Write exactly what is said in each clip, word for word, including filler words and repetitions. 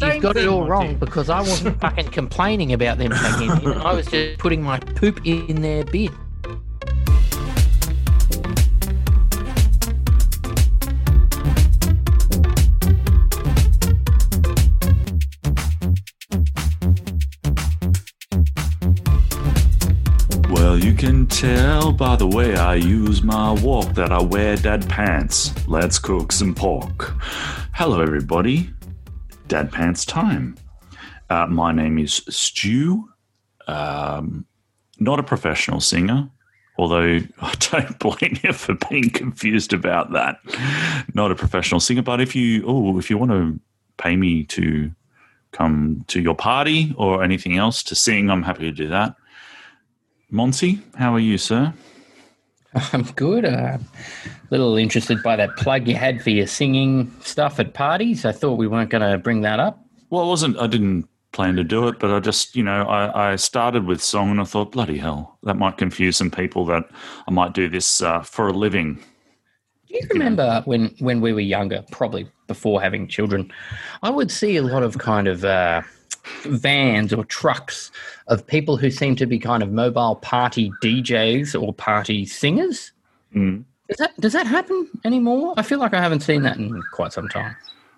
you've got it all wrong because I wasn't fucking complaining about them taking it in. I was just putting my poop in their bin. Well, you can tell by the way I use my walk that I wear dad pants. Let's cook some pork. Hello, everybody. Dad pants time. Uh, my name is Stu. Um, not a professional singer, although I don't blame you for being confused about that. Not a professional singer, but if you oh, if you want to pay me to come to your party or anything else to sing, I'm happy to do that. Monty, how are you, sir? I'm good. Uh, a little interested by that plug you had for your singing stuff at parties. I thought we weren't going to bring that up. Well, I wasn't. I didn't plan to do it, but I just, you know, I, I started with song and I thought, bloody hell, that might confuse some people that I might do this uh, for a living. Do you remember you know? when, when we were younger, probably before having children, I would see a lot of kind of uh, vans or trucks of people who seem to be kind of mobile party D Js or party singers. Mm. Does that does that happen anymore? I feel like I haven't seen that in quite some time.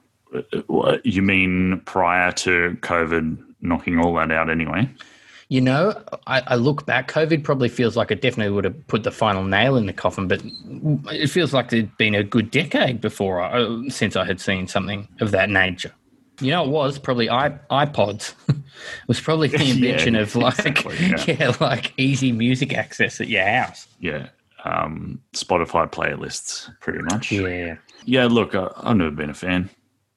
What, you mean prior to COVID knocking all that out anyway? You know, I, I look back, COVID probably feels like it definitely would have put the final nail in the coffin, but it feels like there'd been a good decade before I, since I had seen something of that nature. You know, it was probably iP- iPods. It was probably the invention yeah, of like, exactly, yeah. yeah, like easy music access at your house. Yeah, um, Spotify playlists, pretty much. Yeah, yeah. Look, I, I've never been a fan.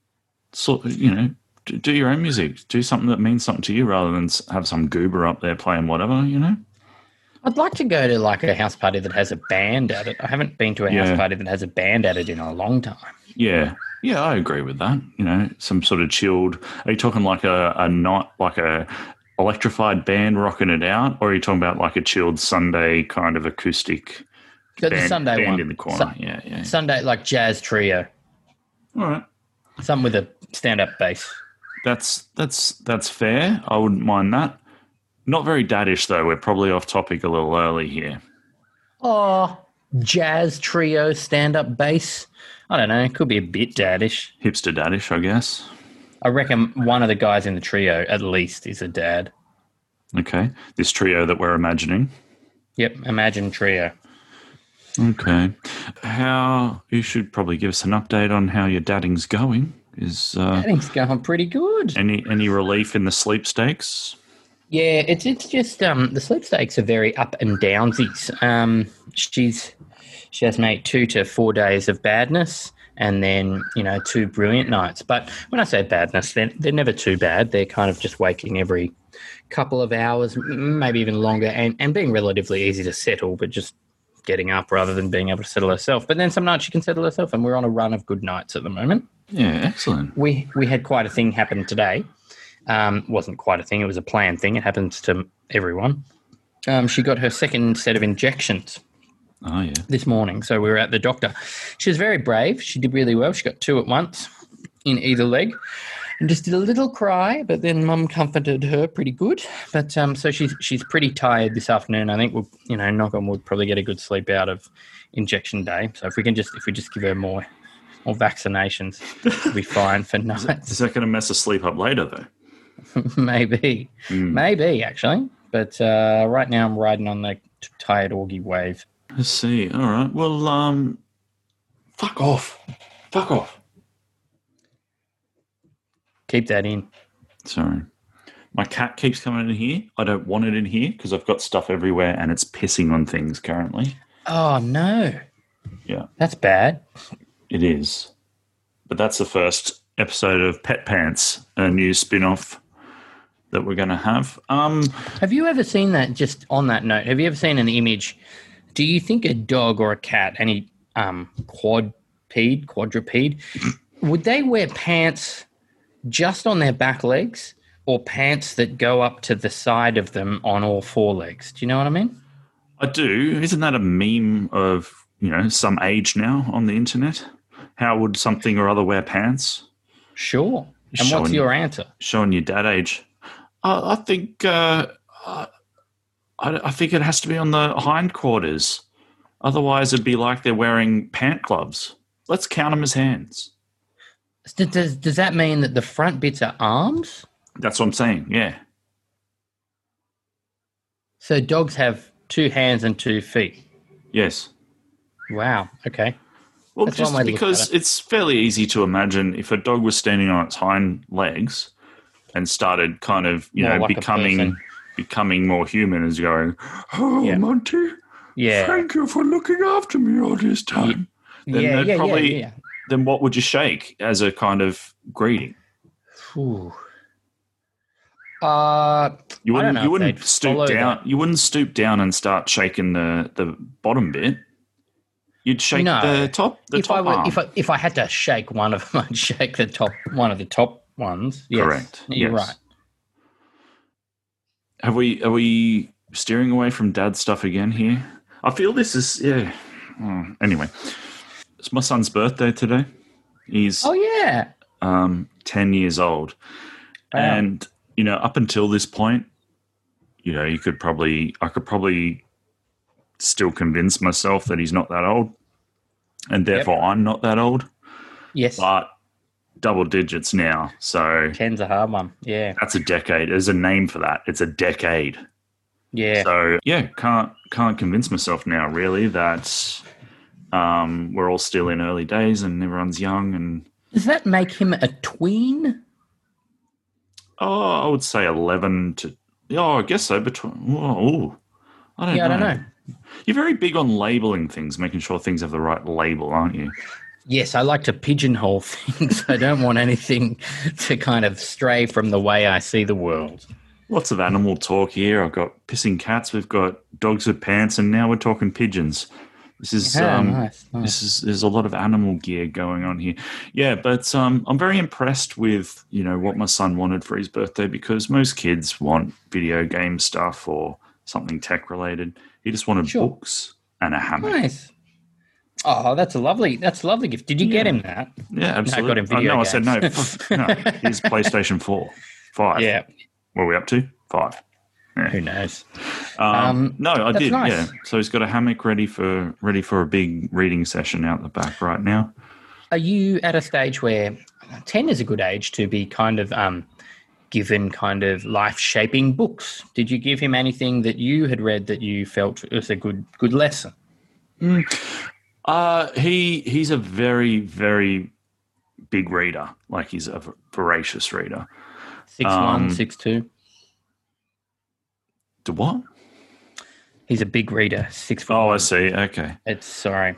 So you know, do, do your own music. Do something that means something to you, rather than have some goober up there playing whatever. You know. I'd like to go to like a house party that has a band at it. I haven't been to a yeah. house party that has a band at it in a long time. Yeah. Yeah, I agree with that. You know, some sort of chilled. Are you talking like a, a not like a electrified band rocking it out, or are you talking about like a chilled Sunday kind of acoustic the band, Sunday band one. in the corner? Su- yeah, yeah. Sunday like jazz trio. All right. Something with a stand-up bass. That's that's that's fair. I wouldn't mind that. Not very daddish though. We're probably off topic a little early here. Oh, jazz trio stand-up bass. I don't know. It could be a bit daddish. Hipster daddish, I guess. I reckon one of the guys in the trio, at least, is a dad. Okay. This trio that we're imagining. Yep, imagine trio. Okay. How, you should probably give us an update on how your dadding's going. Is uh, Dadding's going pretty good. Any any relief in the sweepstakes? Yeah, it's it's just um, the sweepstakes are very up and downsies. Um, she's she has made two to four days of badness, and then you know two brilliant nights. But when I say badness, they're they're never too bad. They're kind of just waking every couple of hours, maybe even longer, and, and being relatively easy to settle, but just getting up rather than being able to settle herself. But then some nights she can settle herself, and we're on a run of good nights at the moment. Yeah, excellent. We we had quite a thing happen today. Um, wasn't quite a thing. It was a planned thing. It happens to everyone. Um, she got her second set of injections oh, yeah. this morning. So we were at the doctor. She was very brave. She did really well. She got two at once in either leg and just did a little cry, but then Mum comforted her pretty good. But um, so she's she's pretty tired this afternoon. I think we'll, you know, knock on wood, probably get a good sleep out of injection day. So if we can just if we just give her more more vaccinations, we'll be fine for nights. Is that, is that going to mess her sleep up later, though? Maybe, mm. maybe actually, but uh, right now I'm riding on the t- tired Augie wave. Let's see. All right. Well, um, fuck off, fuck off. Keep that in. Sorry, my cat keeps coming in here. I don't want it in here because I've got stuff everywhere and it's pissing on things currently. Oh no! Yeah, that's bad. It is, but that's the first episode of Pet Pants, a new spin-off that we're going to have. Um, have you ever seen that, just on that note, have you ever seen an image? Do you think a dog or a cat, any um, quadruped, quadruped, would they wear pants just on their back legs or pants that go up to the side of them on all four legs? Do you know what I mean? I do. Isn't that a meme of, you know, some age now on the internet? How would something or other wear pants? Sure. And Showing what's your answer? Showing your dad age. Uh, I think uh, uh, I, I think it has to be on the hindquarters. Otherwise, it'd be like they're wearing pant gloves. Let's count them as hands. Does, does, does that mean that the front bits are arms? That's what I'm saying, yeah. So dogs have two hands and two feet. Yes. Wow, okay. Well, That's just one way to look because at it. it's fairly easy to imagine if a dog was standing on its hind legs and started kind of, you More know, like a becoming person. becoming more human as going, oh, Yeah. Monty, Yeah. thank you for looking after me all this time. Then Yeah, they'd yeah, probably, yeah, yeah. then what would you shake as a kind of greeting? Ooh. Uh, You I don't wouldn't. know You if wouldn't they'd stoop follow down. that. You wouldn't stoop down and start shaking the, the bottom bit. You'd shake No. the top. The if top I were, arm. if I if I had to shake one of them, I'd shake the top one of the top ones. Yes, Correct. You're Yes. right. Have we? Are we steering away from dad stuff again here? I feel this is yeah. Oh, anyway, it's my son's birthday today. He's Oh yeah. um, ten years old, Wow. and you know, up until this point, you know, you could probably, I could probably still convince myself that he's not that old, and therefore I'm not that old. Yes. But double digits now, so Ten's a hard one. Yeah. that's a decade. There's a name for that. It's a decade. Yeah. So yeah, can't can't convince myself now really that um, we're all still in early days and everyone's young. And Does that make him a tween? oh, I would say eleven to oh, I guess so. Between oh, I don't Yeah, I know. don't know. You're very big on labeling things, making sure things have the right label, aren't you? Yes, I like to pigeonhole things. I don't want anything to kind of stray from the way I see the world. Lots of animal talk here. I've got pissing cats. We've got dogs with pants, and now we're talking pigeons. This is Yeah, um, nice, nice. this is there's a lot of animal gear going on here. Yeah, but um, I'm very impressed with you know what my son wanted for his birthday because most kids want video game stuff or something tech related. He just wanted Sure. books and a hammock. Nice. Oh, that's a lovely. That's a lovely gift. Did you get him that? Yeah, absolutely. got him video oh, no, I said no. games. f- no. Here's PlayStation Four, five. Yeah. What are we up to? Five. Who knows? Um, Um, no, I that's did. nice. Yeah. So he's got a hammock ready for ready for a big reading session out the back right now. Are you at a stage where ten is a good age to be kind of um, given kind of life-shaping books? Did you give him anything that you had read that you felt was a good good lesson? Uh, he he's a very very big reader. Like he's a voracious reader. Six Um, one, six two. To what? He's a big reader. Six foot. Oh, I one. see. Okay. It's sorry.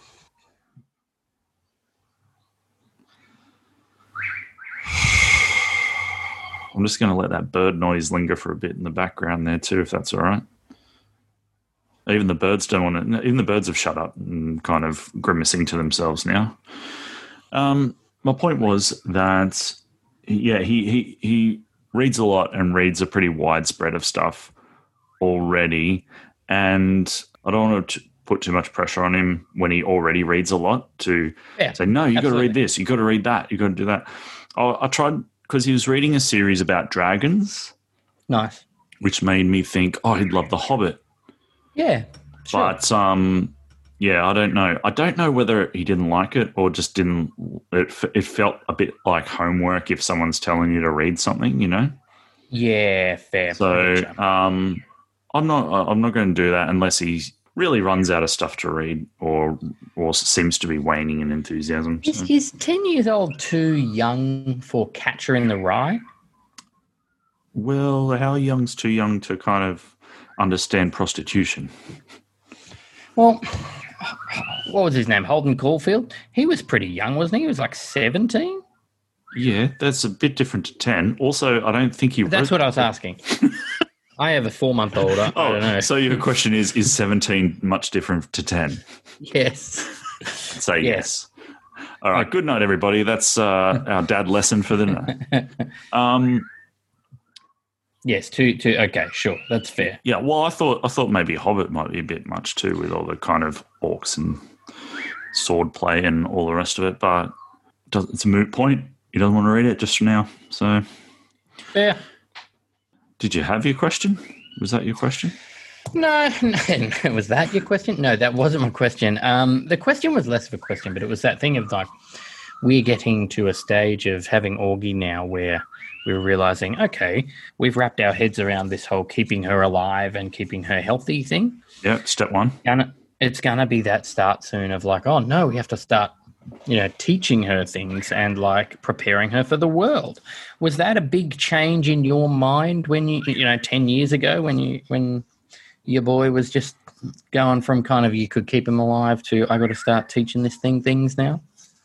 I'm just going to let that bird noise linger for a bit in the background there too, if that's all right. Even the birds don't want to. Even the birds have shut up and kind of grimacing to themselves now. Um, my point was that, yeah, he he he reads a lot and reads a pretty wide spread of stuff already, and I don't want to put too much pressure on him when he already reads a lot to Yeah, say, no, you got to absolutely. read this, you got to read that, you got to do that. I, I tried because he was reading a series about dragons, Nice. which made me think, oh, he'd love The Hobbit. Yeah. Sure. But um, yeah, I don't know. I don't know whether he didn't like it or just didn't. It, f- it felt a bit like homework if someone's telling you to read something, you know. yeah, fair. So Gotcha. um, I'm not. I'm not going to do that unless he really runs out of stuff to read or or seems to be waning in enthusiasm. Is, So. is ten years old too young for Catcher in the Rye? Well, how young's too young to kind of understand prostitution? Well, what was his name? Holden Caulfield? He was pretty young, wasn't he? He was like seventeen? Yeah, that's a bit different to ten. Also, I don't think he. That's wrote- what I was asking. I have a four-month-old. I Oh, don't know. so your question is: is seventeen much different to ten? Yes. Say yes. All right. Good night, everybody. That's uh, our dad lesson for the night. Um, Yes, two, two. Okay, sure. That's fair. yeah. Well, I thought I thought maybe Hobbit might be a bit much too, with all the kind of orcs and sword play and all the rest of it. But it does- it's a moot point. he doesn't want to read it just for now. So, Yeah. did you have your question? Was that your question? No, no, was that your question? No, that wasn't my question. Um, the question was less of a question, but it was that thing of like, we're getting to a stage of having Augie now where we're realizing, okay, we've wrapped our heads around this whole keeping her alive and keeping her healthy thing. Yeah, step one. And it's going to be that start soon of like, oh, no, we have to start, you know, teaching her things and like preparing her for the world. Was that a big change in your mind when you, you know, ten years ago when you, when, your boy was just going from kind of you could keep him alive to I got to start teaching this thing things now?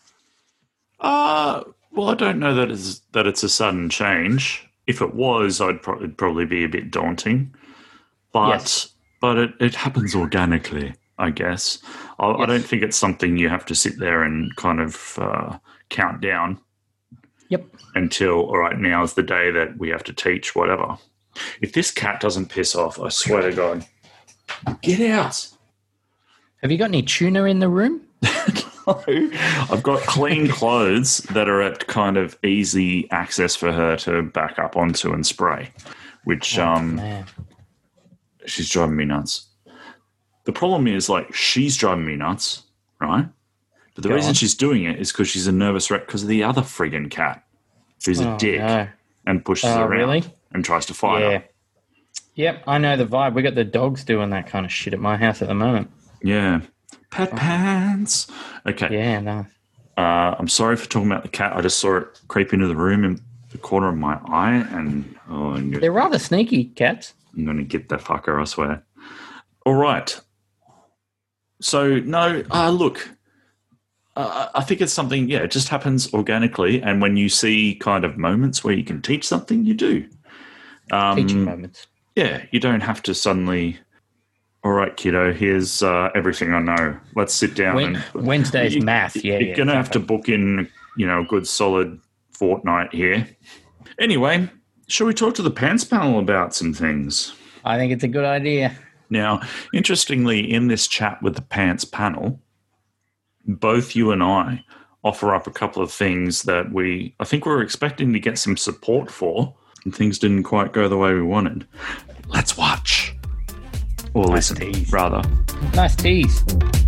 Uh, well, I don't know that it's, that it's a sudden change. If it was, I'd pro- it'd probably be a bit daunting. But Yes. but it, it happens organically, I guess. I, I Yes. don't think it's something you have to sit there and kind of uh, count down Yep. until, all right, now's the day that we have to teach whatever. If this cat doesn't piss off, I swear to God, get out. Have you got any tuna in the room? No. I've got clean clothes that are at kind of easy access for her to back up onto and spray, which um, Man. she's driving me nuts. The problem is, like, she's driving me nuts, right? But the Go reason on. she's doing it is because she's a nervous wreck because of the other friggin' cat who's a Oh, dick no. and pushes Oh, her around really? and tries to fight Yeah. her. Yep, I know the vibe. We got the dogs doing that kind of shit at my house at the moment. Yeah. Pet pants. Okay. Yeah, no. Uh, I'm sorry for talking about the cat. I just saw it creep into the room in the corner of my eye, and oh, I'm They're rather sneaky, cats. going to get that fucker, I swear. All right. So, no, uh, look, uh, I think it's something, yeah, it just happens organically, and when you see kind of moments where you can teach something, you do. Um, Teaching moments. Yeah, you don't have to suddenly, all right, kiddo, here's uh, everything I know. Let's sit down. Wen- and Wednesday's you- math. Yeah, You're yeah. going to have to exactly. book in, you know, a good solid fortnight here. Anyway, shall we talk to the Pants panel about some things? I think it's a good idea. Now, interestingly, in this chat with the Pants panel, both you and I offer up a couple of things that we, I think we were expecting to get some support for, and things didn't quite go the way we wanted. Let's watch. Or Nice listen, tease. rather. Nice tease.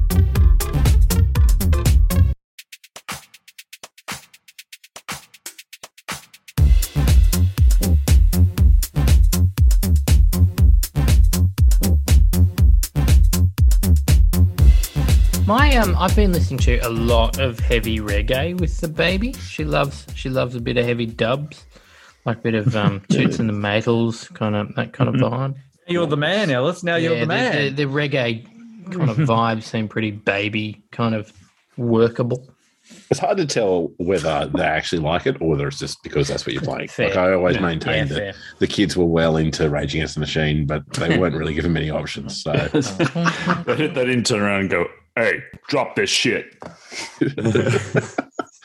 My um, I've been listening to a lot of heavy reggae with the baby. She loves she loves a bit of heavy dubs, like a bit of um, Toots and the Maytals, kind of that kind of vibe. You're the man, Ellis. Now you're the man. The, the, the reggae kind of vibes seem pretty baby, kind of workable. It's hard to tell whether they actually like it or whether it's just because that's what you're playing. Fair. Like I always Yeah, maintained yeah, that fair. the kids were well into Rage Against the Machine, but they weren't really given many options. So they, didn't- they didn't turn around and go, hey, drop this shit. the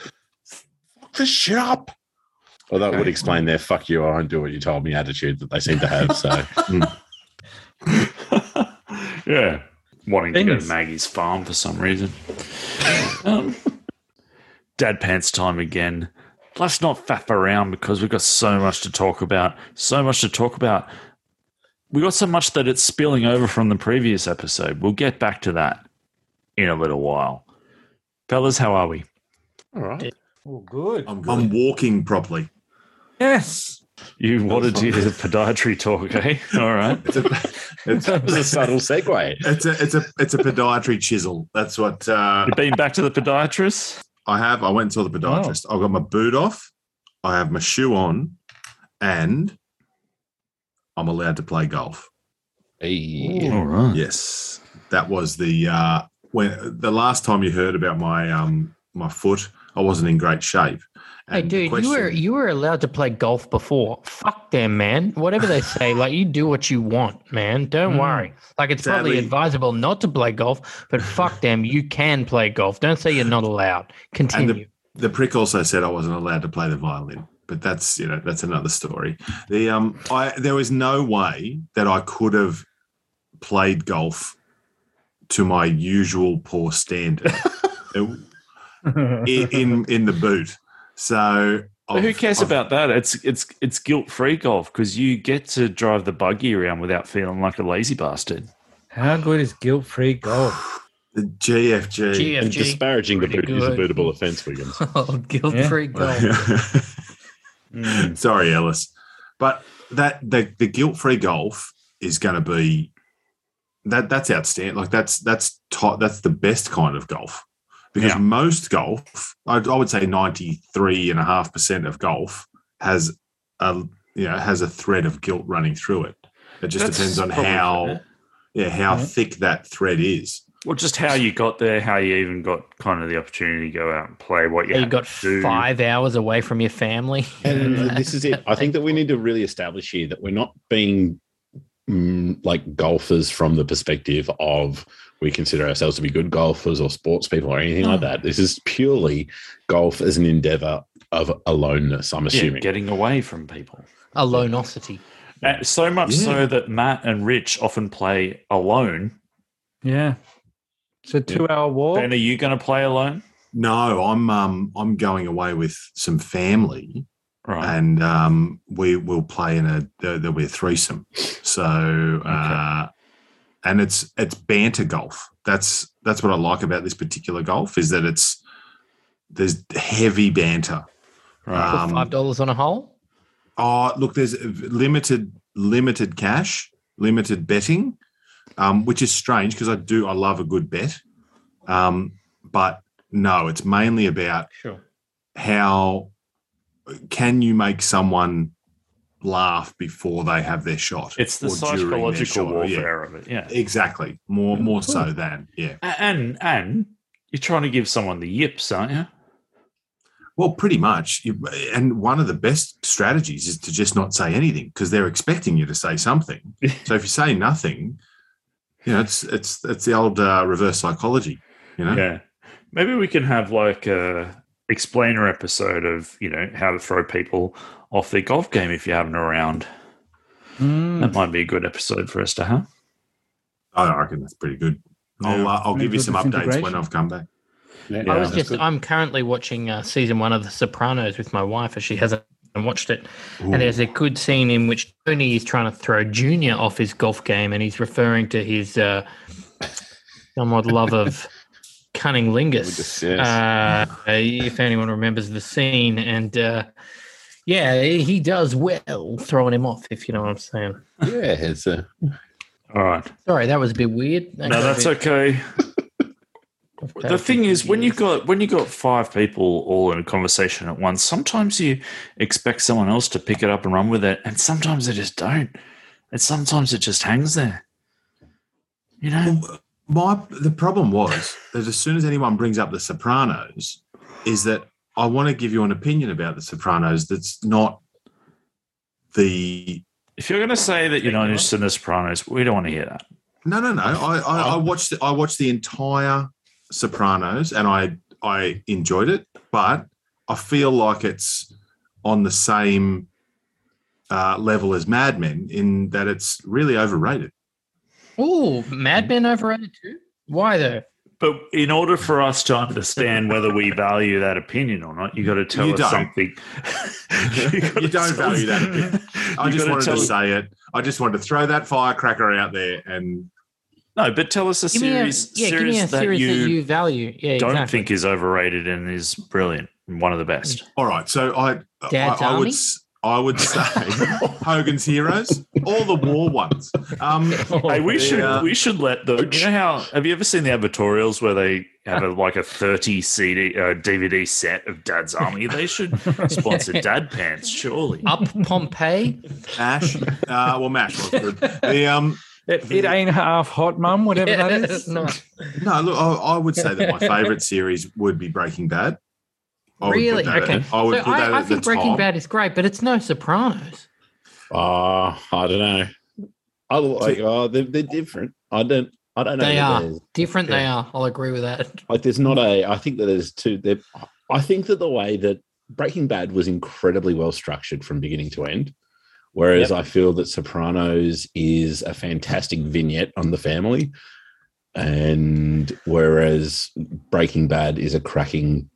shop. Well, that would explain their "fuck you, I won't do what you told me" attitude that they seem to have. So mm. Yeah. Wanting to go Things. to Maggie's farm for some reason. um, Dad Pants time again. Let's not faff around because we've got so much to talk about. So much to talk about. We got so much that it's spilling over from the previous episode. We'll get back to that in a little while. Fellas, how are we? all right. Oh, good. I'm, I'm walking properly. Yes. You wanted to hear the podiatry talk, eh? All right. It's a, it's, That was a subtle segue. it's a, it's a, it's a podiatry chisel. That's what uh, You've been back to the podiatrist? I have. I went and saw the podiatrist. I've got my boot off. I have my shoe on, and I'm allowed to play golf. Hey. All right. Yes, that was the uh, when the last time you heard about my um my foot. I wasn't in great shape. Hey, And the dude, you were question- you were allowed to play golf before. Fuck them, man. Whatever they say, like you do what you want, man. Don't Mm. worry. Like it's probably Sadly- advisable not to play golf, but fuck them. You can play golf. Don't say you're not allowed. Continue. the prick also said I wasn't allowed to play the violin, but that's you know that's another story. The um, I there was no way that I could have played golf to my usual poor standard in in, in the boot. So But who I've- cares I've- about that? It's it's it's guilt free golf because you get to drive the buggy around without feeling like a lazy bastard. How good is guilt-free golf? the G F G? G F And G. disparaging the Pretty boot is a good. bootable offence, Wiggins. Oh, guilt-free golf. Mm. Sorry, Ellis, but that the the guilt free golf is going to be that that's outstanding. Like that's that's top, that's the best kind of golf because Yeah. most golf, I, I would say ninety three and a half percent of golf has a you know has a thread of guilt running through it. It just That's depends on probably how fair. yeah how Yeah. thick that thread is. Well, just how you got there, how you even got kind of the opportunity to go out and play what you, You had got to do. five hours away from your family. And this is it. I think that we need to really establish here that we're not being mm, like golfers from the perspective of we consider ourselves to be good golfers or sports people or anything like that. This is purely golf as an endeavor of aloneness, I'm Yeah, assuming. getting away from people. Alonosity. Uh, so much Yeah. so that Matt and Rich often play alone. Yeah. It's a two-hour walk. Ben, are you going to play alone? No, I'm um I'm going away with some family. Right. and um, we will play in a there'll be a threesome. So, uh, and it's it's banter golf. That's that's what I like about this particular golf is that it's there's heavy banter. Right. Put Um, five dollars on a hole. Oh, look, there's limited limited cash, limited betting, um, which is strange because I do I love a good bet, um, but no, it's mainly about Sure. how can you make someone laugh before they have their shot? It's the or during their psychological shot, warfare of it, yeah. Yeah, exactly. More more so than yeah. A- And and you're trying to give someone the yips, aren't you? Well, pretty much. You- And one of the best strategies is to just not say anything because they're expecting you to say something. So if you say nothing, you know, it's it's it's the old uh, reverse psychology. You know, Yeah. Maybe we can have like a explainer episode of, you know, how to throw people off their golf game if you have them around. Mm. That might be a good episode for us to have. I reckon that's pretty good. I'll uh, I'll Pretty give you good some with updates when integration. I've come back. Yeah, I was that's just, good. I'm currently watching uh, season one of The Sopranos with my wife as she hasn't watched it. And there's a good scene in which Tony is trying to throw Junior off his golf game and he's referring to his uh, somewhat love of cunnilingus. Lingus, yes. Uh, if anyone remembers the scene. And uh, yeah, he does well throwing him off, if you know what I'm saying. Yeah, it's a All right. Sorry, that was a bit weird. That No, got a that's bit okay. off The page. thing is, when you got when you got five people all in a conversation at once, sometimes you expect someone else to pick it up and run with it, and sometimes they just don't. And sometimes it just hangs there. You know? My the problem was that as soon as anyone brings up The Sopranos, is that I want to give you an opinion about The Sopranos that's not the If you're going to say that you're not interested in The Sopranos, we don't want to hear that. no no no. I I, I watched I watched the entire Sopranos and I I enjoyed it, but I feel like it's on the same uh, level as Mad Men in that it's really overrated. Oh, Mad Men overrated too? Why though? But in order for us to understand whether we value that opinion or not, you got to tell You us don't. something. You don't value that opinion. I You just gotta wanted tell to us- say it. I just wanted to throw that firecracker out there and No, but tell us a Give me a, series, yeah, give series, me a that, series you that you value. Yeah, don't exactly. think is overrated and is brilliant and one of the best. all right. So I Dad's I, I would Army? s- I would say Hogan's Heroes, all the war ones. Um, Hey, we should Yeah. we should let the. You know how? Have you ever seen the advertorials where they have a, like a thirty C D uh, D V D set of Dad's Army? They should sponsor Dad Pants, surely. Up Pompeii. Mash. Uh, well, Mash was good. The um, It, it ain't half hot, mum, whatever that is. No. no, look, I, I would say that my favourite series would be Breaking Bad. I would put Really? that Okay. At, I would so put that I, I at think the Breaking top. Bad is great, but it's no Sopranos. Uh, I don't know. I like. Oh, they're, they're different. I don't. I don't know. They that are. there's- Different they Yeah. are. I'll agree with that. Like, there's not a. I think that there's two. There. I think that the way that Breaking Bad was incredibly well structured from beginning to end, whereas I feel that Sopranos is a fantastic vignette on the family, and whereas Breaking Bad is a cracking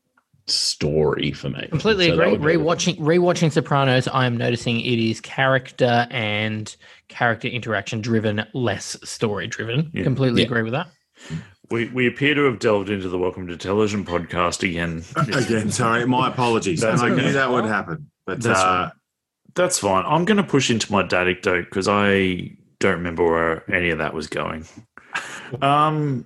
story for me. Completely So that agree. would be- Rewatching rewatching Sopranos, I am noticing it is character and character interaction driven, less story driven. Yeah. Completely Yeah. agree with that. We we appear to have delved into the Welcome to Television podcast again. Again, sorry, my apologies. That's and I okay. knew that would happen. But That's uh, right. That's fine. I'm going to push into my dad anecdote because I don't remember where any of that was going. Um.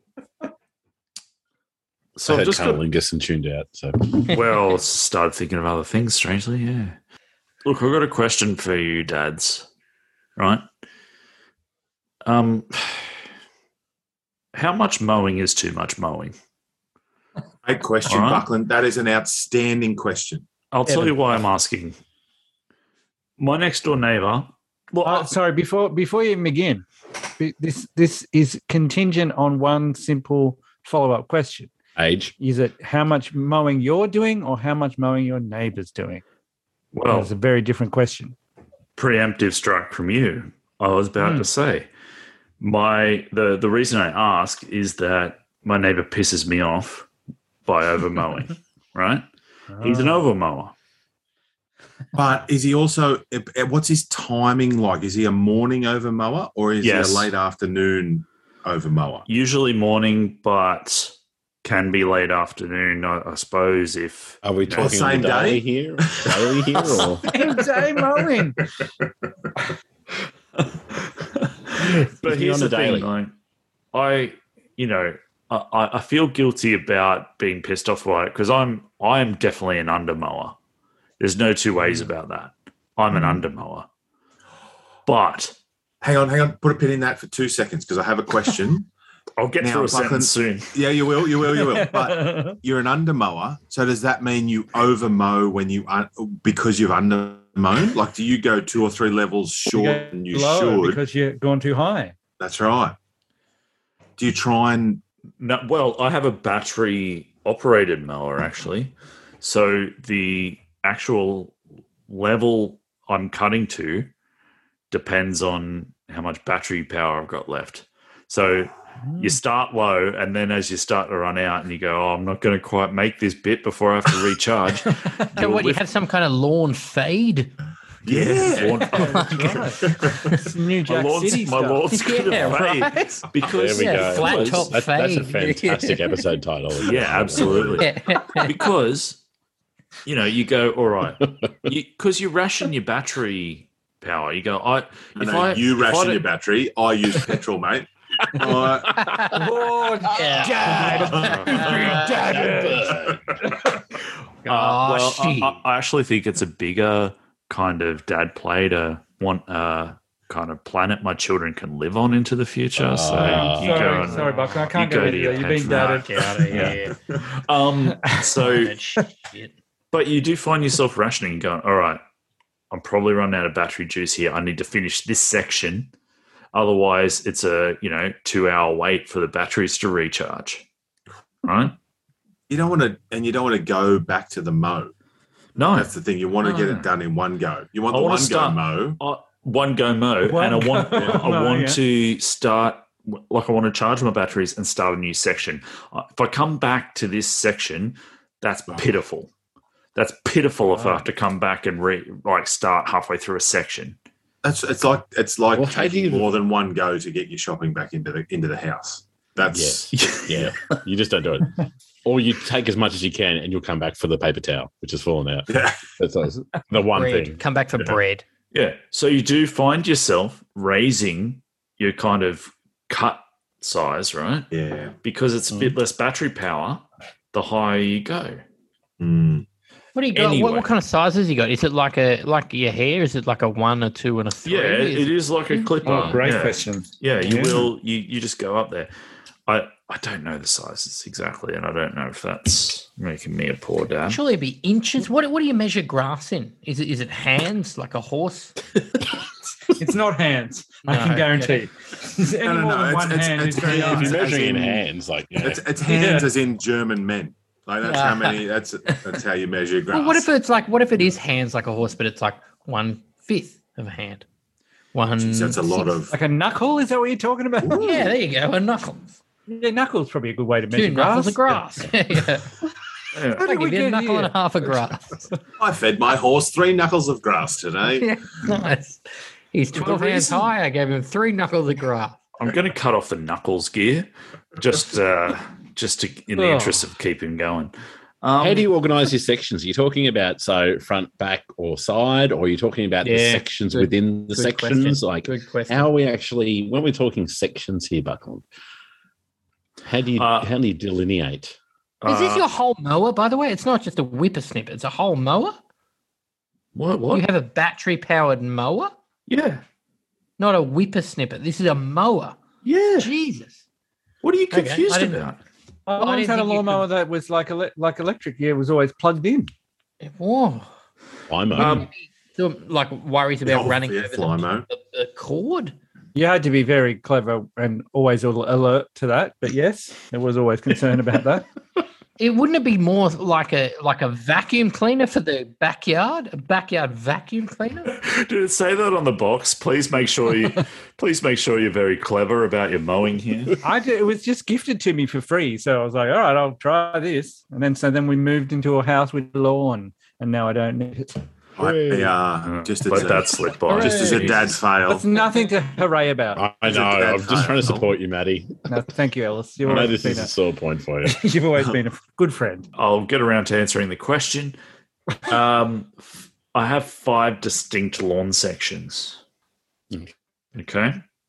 So I I've heard just got, Cunnilingus and tuned out. So well, started thinking of other things. Strangely, yeah. Look, I've got a question for you, dads. Right? Um, how much mowing is too much mowing? great question, All right. Buckland. That is an outstanding question. I'll tell Evan. you why I'm asking. My next door neighbor. Well, Uh, sorry, before before you even begin, be- this this is contingent on one simple follow up question. age. Is it how much mowing you're doing or how much mowing your neighbour's doing? well, That's a very different question. preemptive strike from you. I was about Hmm. to say my the the reason I ask is that my neighbor pisses me off by over mowing. Right? He's an Oh. over mower. But is he also, eh, eh, what's his timing like? Is he a morning over mower or is Yes. he a late afternoon over mower? Usually morning, but can be late afternoon. I, I suppose if Are we talking same on the daily day? here? Daily here or Same day mowing. but Is he here's on the the thing, daily? like, I, you know, I, I feel guilty about being pissed off by it because I'm I am definitely an undermower. There's no two ways about that. I'm an undermower. But Hang on, hang on. Put a pin in that for two seconds because I have a question. I'll get Now, through a Buckland- sentence soon. Yeah, you will, you will, you will. But you're an undermower. So does that mean you overmow when you un- because you've undermown? Like, do you go two or three levels short than you Lower should? because you're going too high. That's right. Do you try and No, well, I have a battery operated mower actually. So the actual level I'm cutting to depends on how much battery power I've got left. So you start low, and then as you start to run out and you go, oh, I'm not going to quite make this bit before I have to recharge. So You'll what, you lift- have some kind of lawn fade? yeah? Lawn- That's right. It's New my Jack lawn's, City my stuff. lawn's gonna Yeah, fade right? because There we Yeah, go. flat because- top that's, that's a fade. fantastic episode title. Yeah, absolutely. Yeah. because you know you go all right because you, you ration your battery power. You go, I I if know I you if I ration don't- your battery. I use petrol, mate. All right. Oh, Yeah. Uh, Oh, well, I, shit. I I actually think it's a bigger kind of dad play to want uh, kind of planet my children can live on into the future. so Oh, you go sorry, and, sorry, Buck. I can't you go, go with to you. your You're being petrol. dadded. Get out of here. um, so That shit. but you do find yourself rationing and going, all right, I'm probably running out of battery juice here. I need to finish this section. Otherwise, it's a you know two hour wait for the batteries to recharge. Right? You don't want to, and you don't want to go back to the mow. No, That's the thing. You want to get No. it done in one go. You want I the wanna one start- go mow. I, one go mow, One and I want go I mow, want yeah. to start like I want to charge my batteries and start a new section. Uh, If I come back to this section, that's Oh. pitiful. That's pitiful if I Oh. have to come back and re, like start halfway through a section. That's it's like it's like Well, how do taking you- more than one go to get your shopping back into the into the house. That's Yeah, you just don't do it. Or you take as much as you can and you'll come back for the paper towel, which has fallen out. yeah. That's that's the one Bread. thing. Come back for Yeah. bread. Yeah. So you do find yourself raising your kind of cut size, right? yeah. Because it's a bit less battery power, the higher you go. Mm. What do you got? What, Anyway. what kind of sizes you got? Is it like a like your hair? Is it like a one, a two, and a three? Yeah, it, Is it is like a clipper. Oh, great yeah. question. Yeah, you Yeah. will. You you just go up there. I I don't know the sizes exactly, and I don't know if that's making me a poor dad. Surely it'd be inches. What what do you measure grass in? Is it is it hands like a horse? It's not hands. I No, can guarantee. It's any No, no, more no, than it's- one it's- hand. it's is very- very If it's- you're hard. measuring in in- hands, like you know, It's, it's hands Yeah. as in German men. Like that's how many. That's that's how you measure grass. Well, what if it's like what if it is hands like a horse, but it's like one fifth of a hand? One. Jeez, that's a lot sixth. of. Like a knuckle? Is that what you're talking about? Yeah, there you go. A knuckle. Yeah, knuckles probably a good way to measure Two knuckles grass. of grass. Yeah. Yeah. How I'll did we give you a get knuckle and here? a half of grass. I fed my horse three knuckles of grass today. Yeah, nice. He's twelve hands reason- high. I gave him three knuckles of grass. I'm going to cut off the knuckles gear, just uh, just to, in the Oh. interest of keeping going. Um, How do you organise your sections? Are you talking about so front, back, or side, or are you talking about the Yeah, sections good- within the good sections? question. Like, Good question. how are we actually when we're talking sections here, Buckland? How do you Uh, how do you delineate? Is this uh, your whole mower, by the way? It's not just a whippersnipper. It's a whole mower. what? What? You have a battery-powered mower, Yeah, not a whippersnipper. This is a mower. yeah. Jesus. What are you Okay, confused I didn't- about? I Well, I once didn't had a think you lawnmower could- that was like ele- like electric. Yeah, it was always plugged in. Whoa. Flymo. Um, So, like worries about Oh, running yeah, over Flymo. the, the, the cord. You had to be very clever and always al- alert to that. But yes, there was always concern about that. It wouldn't it be more like a like a vacuum cleaner for the backyard? A backyard vacuum cleaner? Did it say that on the box? Please make sure you, please make sure you're very clever about your mowing here. I did, it was just gifted to me for free, so I was like, all right, I'll try this. And then so then we moved into a house with lawn, and now I don't need it. I, uh, just as But a, that slipped by. just as a dad fail. That's nothing to hooray about. I Is it know. bad I'm just trying to fail? support you, Maddie. No, thank you, Ellis. You've I know always, this is been a sore point for you. a, you've always been a good friend. I'll get around to answering the question. Um, I have five distinct lawn sections. Okay.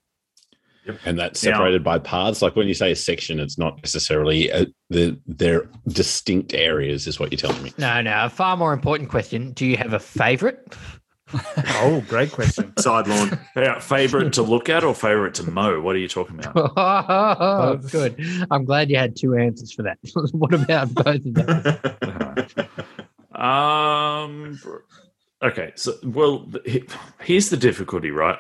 And that's Yeah. separated by paths. Like when you say a section, it's not necessarily a, the they're distinct areas, is what you're telling me. No, no. A far more important question. Do you have a favorite? Oh, great question. Side lawn. Yeah, favorite to look at or favorite to mow? What are you talking about? Oh, good. I'm glad you had two answers for that. What about both of those? Um. Okay. So, well, he- here's the difficulty, right?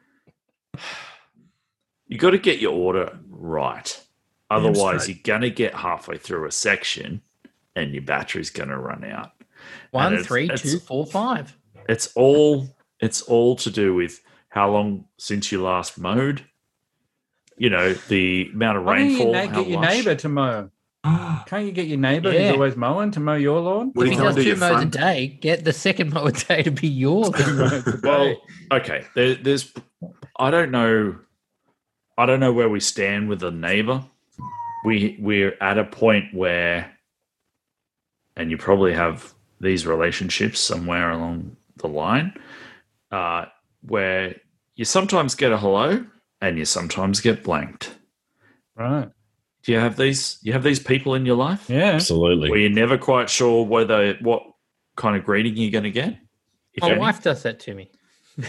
You got to get your order right. Otherwise, straight. you're gonna get halfway through a section, and your battery's gonna run out. One, it's- three, it's- two, four, five. It's all. It's all to do with how long since you last mowed. You know, the amount of Why don't you rainfall. na- how get your lush. neighbour to mow? Can't you get your neighbour Yeah. who's always mowing to mow your lawn? What If do he you does do two your mows a front? day, get the second mow a day to be yours. Well, okay. There, there's. I don't know. I don't know where we stand with the neighbor. We we're at a point where, and you probably have these relationships somewhere along the line, uh, where you sometimes get a hello and you sometimes get blanked. Right. Do you have these? You have these people in your life Yeah. Absolutely. where you're never quite sure whether what kind of greeting you're going to get. If My any. wife does that to me.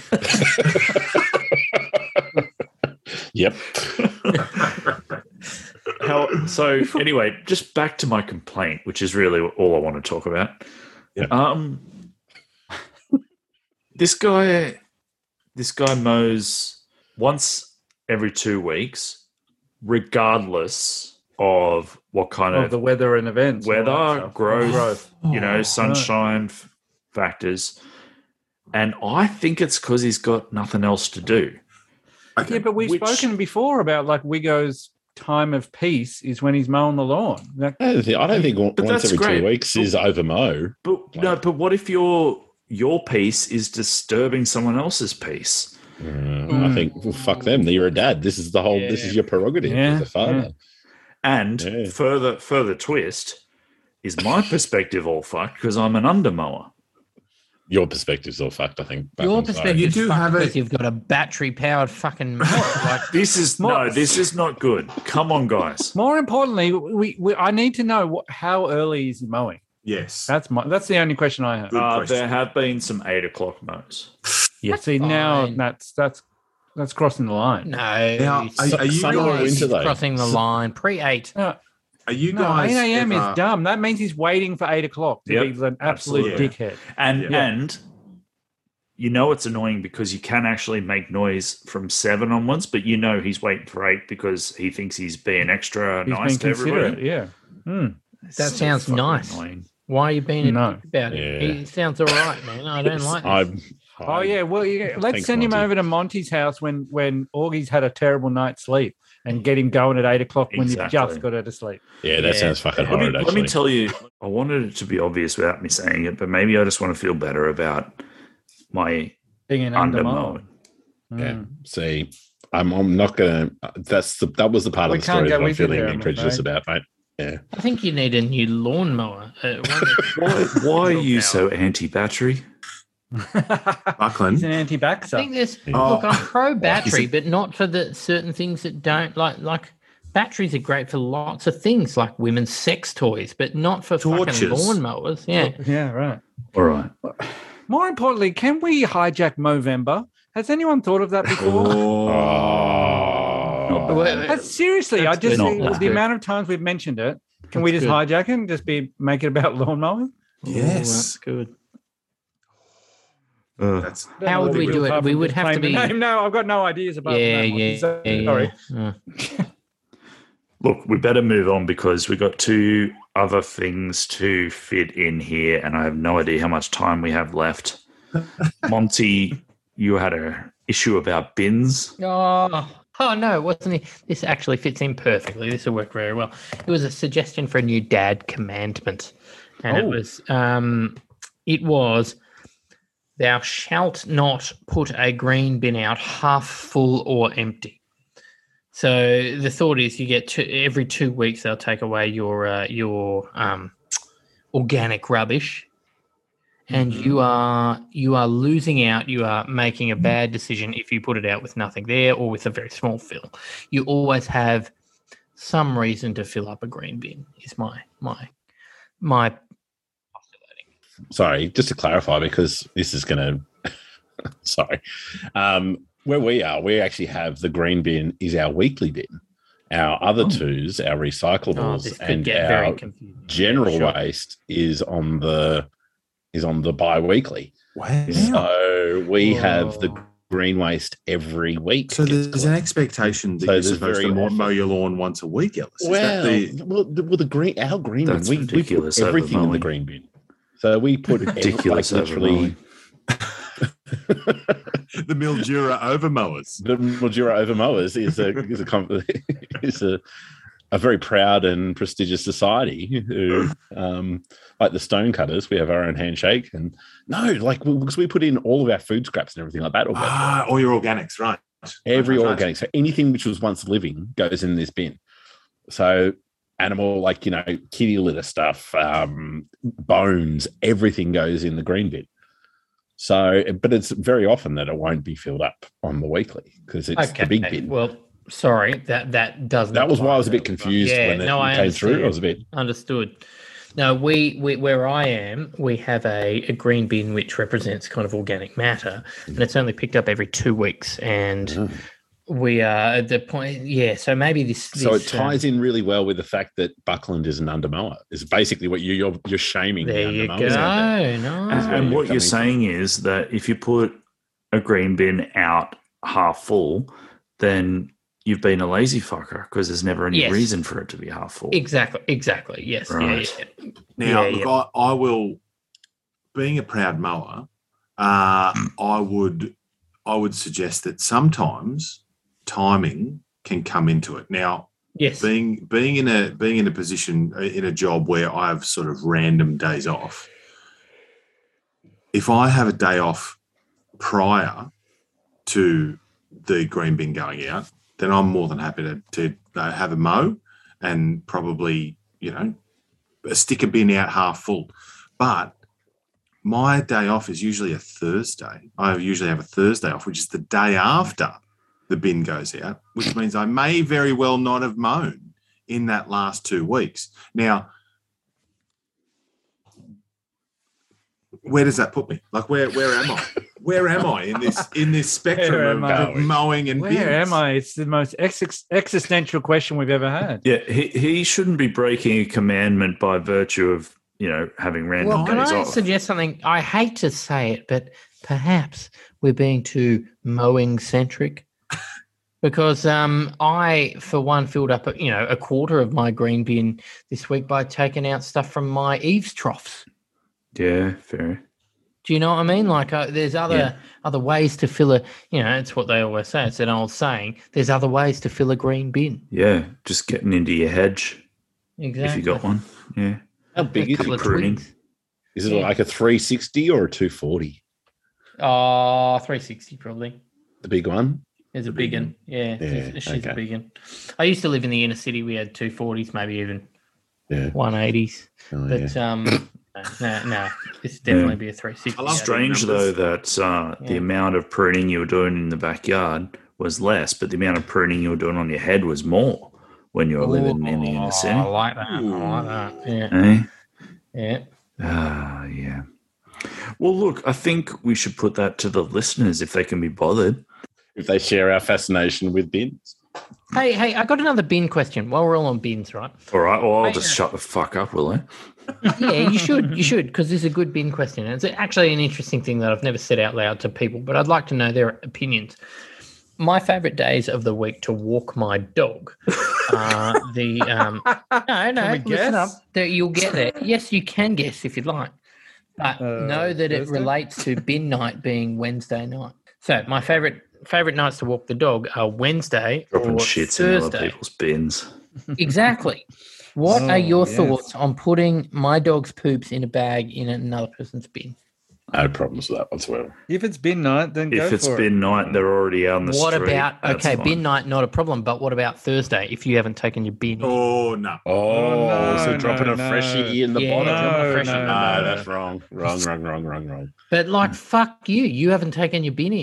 Yep. How, so anyway, just back to my complaint, which is really all I want to talk about. Yeah. Um, this guy, this guy mows once every two weeks, regardless of what kind Of of the weather and events. and all that weather, stuff. growth, growth. you know, sunshine f- factors. And I think it's because he's got nothing else to do. Okay. Yeah, but we've Which- spoken before about like Wigo's time of peace is when he's mowing the lawn. That, I don't think, I don't think once that's every great. two weeks is over mow. But no, but what if your your peace is disturbing someone else's peace? Uh, I think well, fuck them. You're a dad. This is the whole. This Yeah. is your prerogative Yeah, as a father. And Yeah. further further twist is my perspective all fucked because I'm an undermower. Your perspective's all fucked. I think. back Your on side. perspective You is do fucked have a- because you've got a battery-powered fucking mower. Like, This is no, this is not good. Come on, guys. more importantly, we, we I need to know what, how early is he mowing. Yes. That's my that's the only question I have. Good Uh, question. there have been some eight o'clock mows. Yeah, see now fine. that's that's that's crossing the line. no, Now, are- are you Summer or guys- winter though? crossing the line pre-eight. No, Are you no, guys? eight a.m. ever- is dumb. That means he's waiting for eight o'clock to Yep, be an absolute absolutely. dickhead. And Yeah. and you know it's annoying because you can actually make noise from seven onwards, but you know he's waiting for eight because he thinks he's being extra He's nice been to everybody. considerate. Yeah. Hmm. That So sounds fucking nice. annoying. Why are you being a No. dick about it? Yeah. He sounds all right, man. I don't like I this. Oh yeah, well, yeah, let's Thanks, send him Monty. over to Monty's house when when Augie's had a terrible night's sleep, and get him going at eight o'clock when Exactly. you've just got her to sleep. Yeah, that Yeah. sounds fucking Let me, horrid. let Actually, me tell you, I wanted it to be obvious without me saying it, but maybe I just want to feel better about my Being an under under mowing. yeah. See, I'm I'm not gonna. That's the that was the part We of the can't story go that I'm with you feeling there, I'm incredulous afraid. about, mate. Yeah. I think you need a new lawnmower. Uh, one that's- Why, why are you so anti-battery? Buckland. He's an I anti-vaxxer. think there's Oh. look. I'm pro Is battery, it- but not for the certain things that don't like like. Batteries are great for lots of things, like women's sex toys, but not for Torches. fucking lawnmowers. Yeah, Yeah, right. All right. More importantly, can we hijack Movember? Has anyone thought of that before? Oh. Not bad. Well, Uh, seriously, I That's just good. the, That's the good. amount of times we've mentioned it. Can we That's just good. hijack it and just be make it about lawn mowing? Ooh, Yes. that's good. Uh, That's How would we do it? We would have to be- No, I've got no ideas about Yeah, that. yeah, So- yeah, Sorry. yeah. Uh, look, we better move on because we got two other things to fit in here, and I have no idea how much time we have left. Monty, you had a issue about bins. Oh, oh no, wasn't it? This actually fits in perfectly. This will work very well. It was a suggestion for a new dad commandment, and it Oh. was, um, it was, thou shalt not put a green bin out half full or empty. So the thought is, you get two, every two weeks they'll take away your uh, your um, organic rubbish. And you are you are losing out. You are making a bad decision if you put it out with nothing there or with a very small fill. You always have some reason to fill up a green bin. Is my my my. Sorry, just to clarify, because this is going to. Sorry, um, where we are, we actually have the green bin is our weekly bin. Our other twos, our Oh, recyclables, this could and get very our confusing. general Sure. waste is on the is on the bi-weekly. wow. So we have the Whoa. green waste every week. So gets there's an collected. expectation that So you're there's supposed very to mow, often- mow your lawn once a week, Ellis. Is Well, that the, well, the, well, the green our green bin, That's we, we put ridiculous everything in the overmowing. green bin. So we put Ridiculous like literally the Mildura overmowers? the Mildura Overmowers is a is a com- is a a very proud and prestigious society who, um, like the Stonecutters, we have our own handshake. And no, like we, because we put in all of our food scraps and everything like that. All goes Ah, all your organics, right. Every Right, right, organic, so anything which was once living goes in this bin. So animal, like, you know, kitty litter stuff, um, bones, everything goes in the green bin. So, but it's very often that it won't be filled up on the weekly because it's Okay. the big bin. Well, sorry, that that doesn't. That was why I was a bit apply. confused Yeah, when it no, I came through. I understand. was a bit, Understood. No, we, we where I am, we have a, a green bin which represents kind of organic matter, and it's only picked up every two weeks. And Mm. we are at the point, yeah. So maybe this. so it this, um, ties in really well with the fact that Buckland is an undermower. Is basically what you, you're you're shaming. the There you go. undermowers out there. No, That's And, where and you're what you're coming saying is that if you put a green bin out half full, then you've been a lazy fucker because there's never any Yes. reason for it to be half full. exactly, exactly. Yes, Right. yeah, yeah. Now, Yeah, look, yeah. I, I will, being a proud mower, uh, I would, I would suggest that sometimes timing can come into it. Now, Yes. being being in a being in a position uh, in a job where I have sort of random days off, if I have a day off prior to the green bin going out, then I'm more than happy to, to uh, have a mow and probably, you know, stick a bin out half full. But my day off is usually a Thursday. I usually have a Thursday off, which is the day after the bin goes out, which means I may very well not have mown in that last two weeks. Now, where does that put me? Like, where where am I? Where am I in this in this spectrum Where of, am I? of mowing and Where bins? am I? It's the most ex- existential question we've ever had. Yeah, he, he shouldn't be breaking a commandment by virtue of, you know, having random Well, can days I off. suggest something? I hate to say it, but perhaps we're being too mowing centric. Because um, I, for one, filled up, you know, a quarter of my green bin this week by taking out stuff from my eaves troughs. Yeah, fair. Do you know what I mean? Like, uh, there's other Yeah. other ways to fill a. You know, it's what they always say. It's an old saying. There's other ways to fill a green bin. Yeah, just getting into your hedge Exactly. if you got one. Yeah. How big is Couple it? of pruning? twigs. Is it Yeah. like a three sixty or a two forty? Oh, three sixty probably. The big one? There's a The big big one. Yeah, Yeah, she's, she's okay. a big one. I used to live in the inner city. We had two forties, maybe even Yeah. one eighties. Oh, But yeah. um, no, no, this definitely be a three sixty. I love Strange though that uh, the Yeah. amount of pruning you were doing in the backyard was less, but the amount of pruning you were doing on your head was more when you were living in the inner I city. like that. I like that. Yeah, Eh? yeah. Ah, yeah. Well, look, I think we should put that to the listeners if they can be bothered. If they share our fascination with bins. Hey, hey, I got another bin question. While we're all on bins, right? All right, well, I'll Hey, just uh, shut the fuck up, will I? Yeah, you should. You should, because this is a good bin question. And it's actually an interesting thing that I've never said out loud to people, but I'd like to know their opinions. My favorite days of the week to walk my dog are the um, no, no, we listen guess? up. That you'll get there. Yes, you can guess if you'd like, but Uh, know that it Thursday? relates to bin night being Wednesday night. So my favorite favorite nights to walk the dog are Wednesday Dropping or shits in other Thursday. people's bins. Exactly. What Oh, are your yes. thoughts on putting my dog's poops in a bag in another person's bin? No problems with that whatsoever. If it's bin night, then go If it's for been it. night, they're already out on the What street. about That's okay, fine. bin night, not a problem, but what about Thursday if you haven't taken your bin? in? Oh no. Oh, no, so dropping no, a no. freshie in the Yeah, bottom. drop a No, freshie. no, No, no. that's wrong. Wrong, wrong, wrong, wrong, wrong. But like, fuck you, you haven't taken your bin in.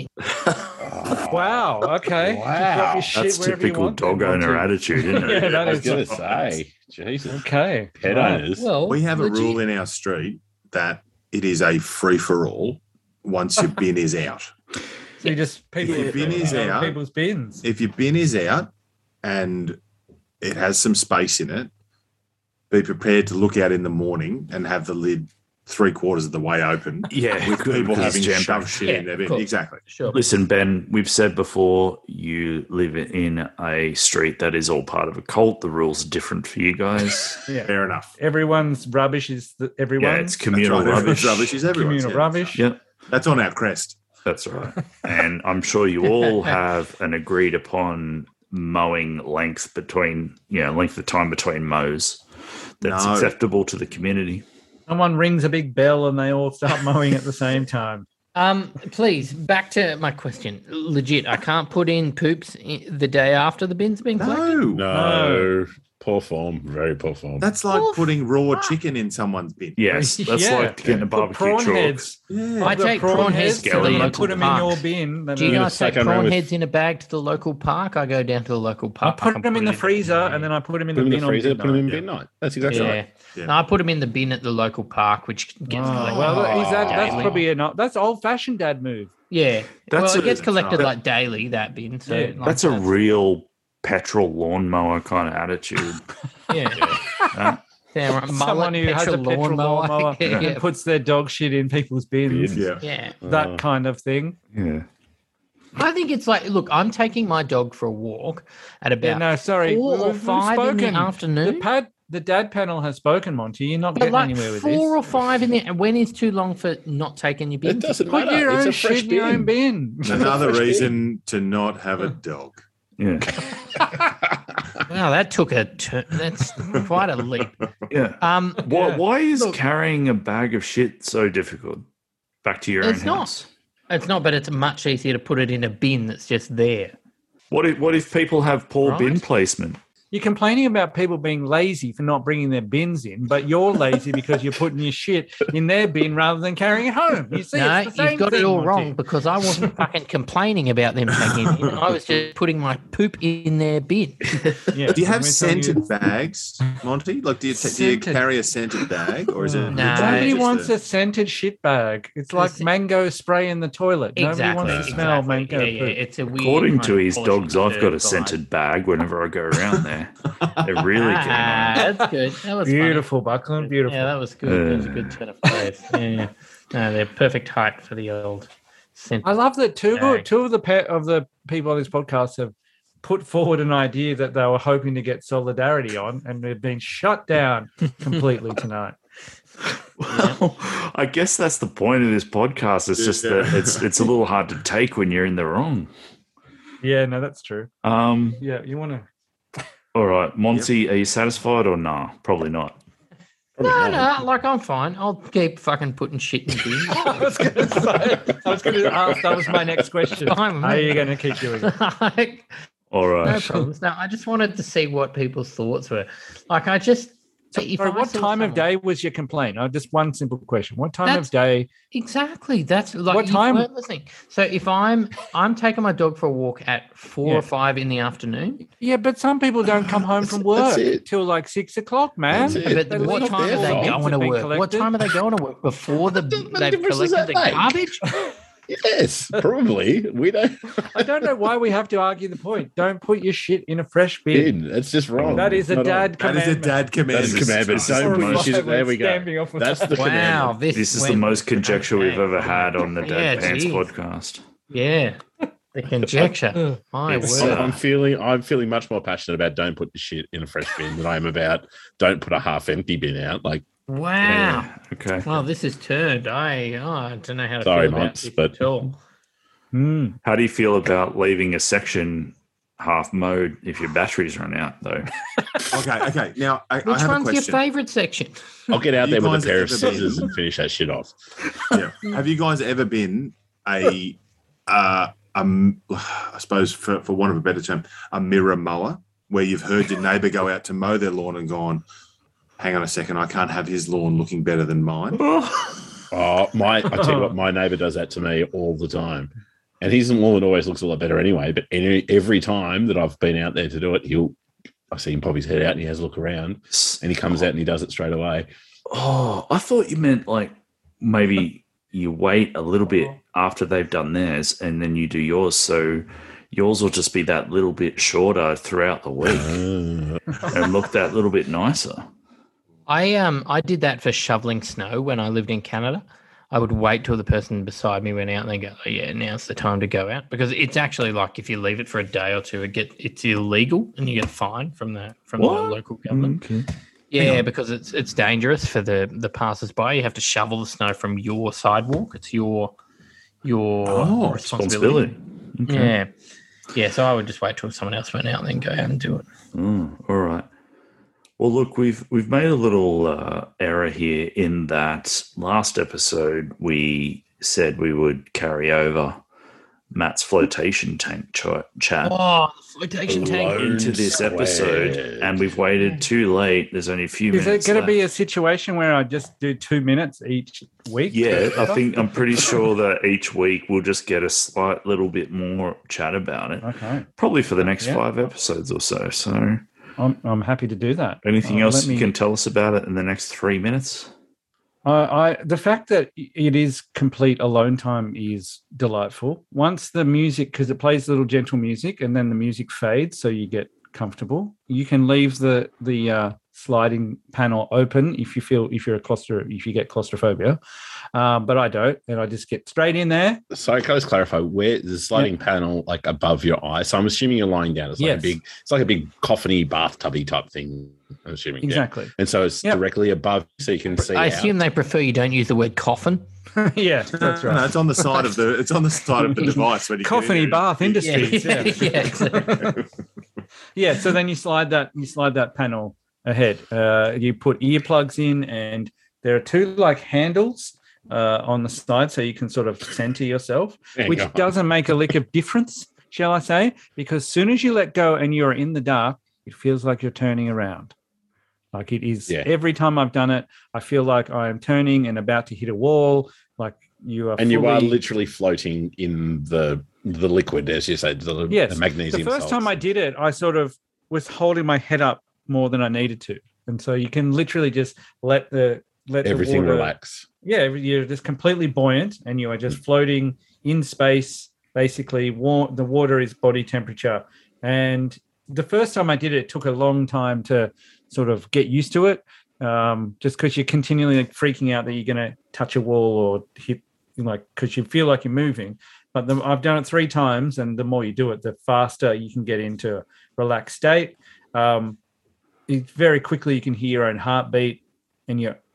Wow. Okay. Wow. Just drop your shit That's wherever you typical want dog then, owner won't you? attitude, isn't it? Yeah, that I was is going to say, Jesus. Okay. Pet Right. owners. Well, We have a legit. rule in our street that it is a free for all once your bin is out. So you just people If your bin is other out- people's bins. If your bin is out and it has some space in it, be prepared to look out in the morning and have the lid three quarters of the way open. Yeah, With good, people because having it's jam-packed. shoved shit Yeah, in their of bin. course. Exactly. Sure. Listen, Ben, we've said before you live in a street that is all part of a cult. The rules are different for you guys. Yeah. Fair enough. Everyone's rubbish is the, everyone. Yeah, it's That's communal right. rubbish. Rubbish is everyone's. communal yeah. rubbish. Yeah, That's on our crest. that's right. And I'm sure you all have an agreed upon mowing length between, you know, length of time between mows that's No. acceptable to the community. Someone rings a big bell and they all start mowing at the same time. Um, please, back to my question. Legit, I can't put in poops i- the day after the bin's been collected. No. No. Poor form. Very poor form. That's like Oof. putting raw chicken in someone's bin. Yes, that's Yeah. like getting a Put barbecue prawn chalk. heads. Yeah. I The take prawn heads to the skeleton. and local put them in park. your bin. then Do you I- gonna guys take suck on prawn with- heads in a bag to the local park? I go down to the local I park. put and them in the it freezer bin. and then I put them in Put the them in bin the on freezer, put them in midnight. midnight. That's exactly Yeah. right. Yeah. No, I put them in the bin at the local park, which gets Oh, collected. well, is that, that's daily. probably a not. That's old fashioned dad move. Yeah. That's well, it a- gets collected that- like daily, that bin. So Yeah. like, That's a real petrol lawnmower kind of attitude. yeah. Huh? Yeah, right. Someone Mullet, who has a petrol petrol lawnmower yeah. and puts their dog shit in people's bins. Bins. Yeah. yeah. That Uh, kind of thing. Yeah. I think it's like, look, I'm taking my dog for a walk at about Yeah, no, sorry. four We've- or we've five in the spoken. The afternoon. pad, the dad panel has spoken, Monty. You're not But getting like anywhere with four this. or five in the and when is too long for not taking your bin? It doesn't Put matter. your It's own a fresh shit in your own bin. bin. Another Fresh bin. reason to not have a dog. Yeah. Wow, that took a turn. That's quite a leap. Yeah. Um, Why, Yeah. why is Look- carrying a bag of shit so difficult? Back to your It's own not. house. it's not, but it's much easier to put it in a bin that's just there. What if what if people have poor Right. bin placement? You're complaining about people being lazy for not bringing their bins in, but you're lazy because you're putting your shit in their bin rather than carrying it home. You see, No, it's the same you've got thing, it all Monty. wrong because I wasn't fucking complaining about them taking it in. I was just putting my poop in their bin. Yeah, Do you have I'm telling you- scented bags, Monty? Like, do you, ta- do you Scented. carry a scented bag, or is it? No. Nobody just wants a- a scented shit bag. It's like It's- mango spray in the toilet. Nobody Exactly. wants to smell exactly. mango Yeah, yeah, poop. it's a weird. According kind to of his polishing dogs, I've got a curve scented bag whenever I go around there. They're really vibe. getting on. Ah, that's good. That was funny. Beautiful, Buckland. Beautiful. Yeah, that was good. That was a good turn of phrase. Yeah, yeah. No, they're perfect height for the old scent. I love that two Bag. two of the pe- of the people on this podcast have put forward an idea that they were hoping to get solidarity on, and they've been shut down completely tonight. Well, I guess that's the point of this podcast. It's just Yeah. that it's it's a little hard to take when you're in the wrong. Yeah, no, that's true. Um. Yeah, you want to. All right, Monty, are you satisfied or nah? Probably not. No, no, like I'm fine. I'll keep fucking putting shit in bins. I was going to say. I was going to ask. That was my next question. Fine with Are me. you going to keep doing it? Like, All no right. problems. No, I just wanted to see what people's thoughts were. Like, I just. if Sorry, I what saw time of someone- day was your complaint? Oh, just one simple question. What time That's- of day? Exactly. That's like What you time- weren't listening. So if I'm I'm taking my dog for a walk at four Yeah. or five in the afternoon. Yeah, but some people don't come home from That's- that's work it. till like six o'clock, man. That's it. But They what leave time their are they fault. going to Have been work? What collected. time are they going to work before the What they've difference does collected the that make? garbage? Yes, probably. We don't. I don't know why we have to argue the point. Don't put your shit in a fresh bin. Bin. That's just wrong. That is a Not dad That commandment. is a dad That commandment. is a commandment. This is Don't the put your most- shit. There we go. Stamping off with That's the Wow, commandment. this, This is the went- most conjecture we've okay. ever had on the Yeah, Dead Pants geez. podcast. Yeah, the conjecture. My It's, word. uh, I'm feeling. I'm feeling much more passionate about don't put the shit in a fresh bin than I am about don't put a half empty bin out. Like, Wow. Yeah, okay. Well, this is turned. I oh, I don't know how to Sorry, feel about Monts, this but- at all. Mm. How do you feel about leaving a section half mode if your batteries run out, though? Okay, okay. Now I, I Which have a one's your question. favourite section? I'll get out You there with guys a pair of ever been- scissors and finish that shit off. Yeah. Have you guys ever been a, uh, um, I suppose for, for want of a better term, a mirror mower, where you've heard your neighbour go out to mow their lawn and gone, hang on a second, I can't have his lawn looking better than mine. Oh, my! I tell you what, my neighbour does that to me all the time, and his lawn always looks a lot better anyway. But any, every time that I've been out there to do it, he'll I see him pop his head out and he has a look around, and he comes out and he does it straight away. Oh, I thought you meant like maybe you wait a little bit after they've done theirs and then you do yours. So yours will just be that little bit shorter throughout the week Uh, and look that little bit nicer. I um I did that for shoveling snow when I lived in Canada. I would wait till the person beside me went out and they go, oh, yeah, now's the time to go out, because it's actually like if you leave it for a day or two, it get it's illegal and you get a fine from the from What? the local government. Okay. Yeah, because it's it's dangerous for the the passers by. You have to shovel the snow from your sidewalk. It's your your Oh, responsibility. responsibility. Okay. Yeah, yeah. So I would just wait till someone else went out and then go out and do it. Oh, all right. Well, look, we've we've made a little uh, error here in that last episode we said we would carry over Matt's flotation tank ch- chat Oh, the flotation tank. Alone. into this sweat. episode, and we've waited too late. There's only a few Is it minutes. going to left. be a situation where I just do two minutes each week? Yeah, I think I'm pretty sure that each week we'll just get a slight little bit more chat about it, Okay, probably for the next Yeah. five episodes or so. So, I'm I'm happy to do that. anything Uh, else let you me- can tell us about it in the next three minutes? I, I the fact that it is complete alone time is delightful. Once the music, because it plays little gentle music, and then the music fades, so you get comfortable. You can leave the the uh, sliding panel open if you feel if you're a claustro if you get claustrophobia, um, but I don't, and I just get straight in there. So can I just clarify where the sliding panel like above your eye? So I'm assuming you're lying down. It's like Yes. a big, it's like a big coffiny bathtubby type thing. I'm assuming. yeah. Exactly. And so it's Yep. directly above, so you can see. I out. assume they prefer you don't use the word coffin. Yeah, that's No, right. it's on the side of the it's on the side of the device when you get in Coffiny there. bath Yeah, industries. yeah, Yeah. yeah, exactly. Yeah, so then you slide that you slide that panel ahead. Uh, you put earplugs in, and there are two like handles uh, on the side, so you can sort of center yourself, Hang which on. doesn't make a lick of difference, shall I say? Because as soon as you let go and you're in the dark, it feels like you're turning around. Like it is Yeah. every time I've done it, I feel like I am turning and about to hit a wall. Like you are, and you are fully- literally floating in the the liquid, as you said, the, Yes. the magnesium. The first salts. time I did it, I sort of was holding my head up more than I needed to, and so you can literally just let the let everything the water, relax. Yeah, you're just completely buoyant, and you are just floating in space. Basically, wa- the water is body temperature. And the first time I did it, it took a long time to sort of get used to it, um, just because you're continually like freaking out that you're going to touch a wall or hit, like, because you feel like you're moving. But the, I've done it three times, and the more you do it, the faster you can get into a relaxed state. Um, it, very quickly, you can hear your own heartbeat, and you're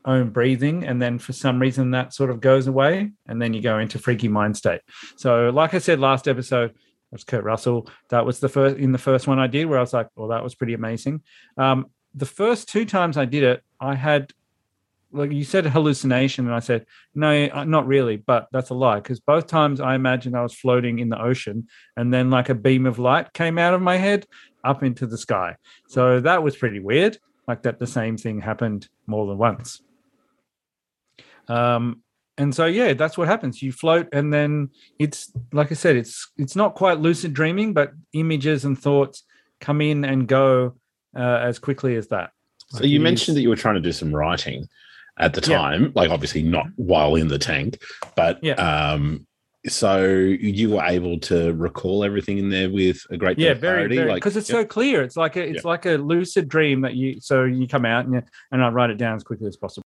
own breathing, and then for some reason that sort of goes away, and then you go into freaky mind state. So like I said last episode, that's Kurt Russell, that was the first in the first one I did where I was like, well, that was pretty amazing. Um, the first two times I did it, I had, like you said, hallucination, and I said, no, not really, but that's a lie, because both times I imagined I was floating in the ocean, and then like a beam of light came out of my head up into the sky. So that was pretty weird, like that the same thing happened more than once. Um, and so, yeah, that's what happens. You float, and then it's, like I said, it's it's not quite lucid dreaming, but images and thoughts come in and go uh, as quickly as that. So like you mentioned is, that you were trying to do some writing at the time, yeah. like obviously not while in the tank, but yeah. um, so you were able to recall everything in there with a great deal yeah, of very, clarity, very, like because it's yep. so clear. It's like a, it's yep. like a lucid dream that you. So you come out and you, and I write it down as quickly as possible.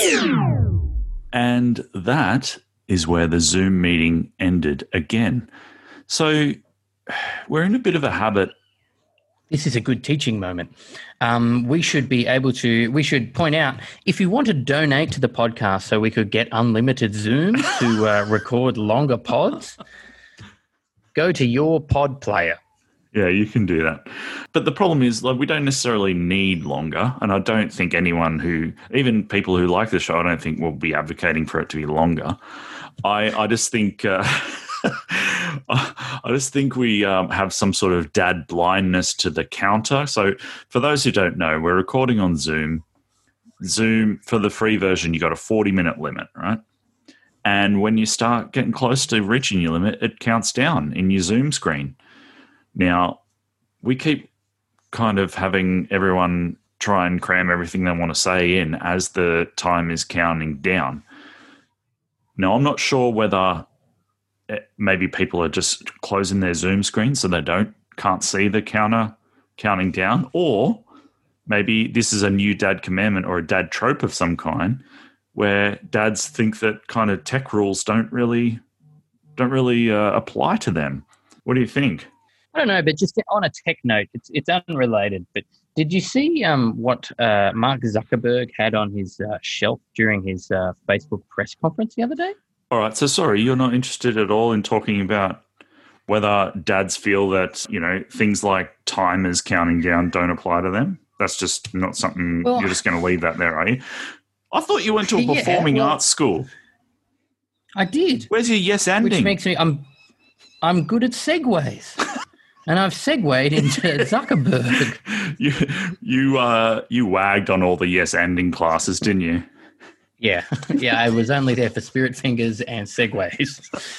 And that is where the Zoom meeting ended again. So we're in a bit of a habit. This is a good teaching moment. Um, we should be able to, we should point out, if you want to donate to the podcast so we could get unlimited Zoom to uh, record longer pods, go to your pod player. Yeah, you can do that. But the problem is, like, we don't necessarily need longer, and I don't think anyone who, even people who like the show, I don't think will be advocating for it to be longer. I, I just think... Uh, I just think we um, have some sort of dad blindness to the counter. So for those who don't know, we're recording on Zoom. Zoom, for the free version, you got a forty-minute limit, right? And when you start getting close to reaching your limit, it counts down in your Zoom screen. Now, we keep kind of having everyone try and cram everything they want to say in as the time is counting down. Now, I'm not sure whether... maybe people are just closing their Zoom screen so they don't can't see the counter counting down, or maybe this is a new dad commandment or a dad trope of some kind where dads think that kind of tech rules don't really don't really uh, apply to them. What do you think? I don't know, but just on a tech note, it's it's unrelated. But did you see um, what uh, Mark Zuckerberg had on his uh, shelf during his uh, Facebook press conference the other day? All right, so sorry, you're not interested at all in talking about whether dads feel that, you know, things like timers counting down don't apply to them? That's just not something, well, you're just going to leave that there, are you? I thought you went to a yeah, performing well, arts school. I did. Where's your yes anding? Which makes me, I'm, I'm good at segues. And I've segued into Zuckerberg. You, you, uh, you wagged on all the yes anding classes, didn't you? Yeah, yeah, I was only there for spirit fingers and segues.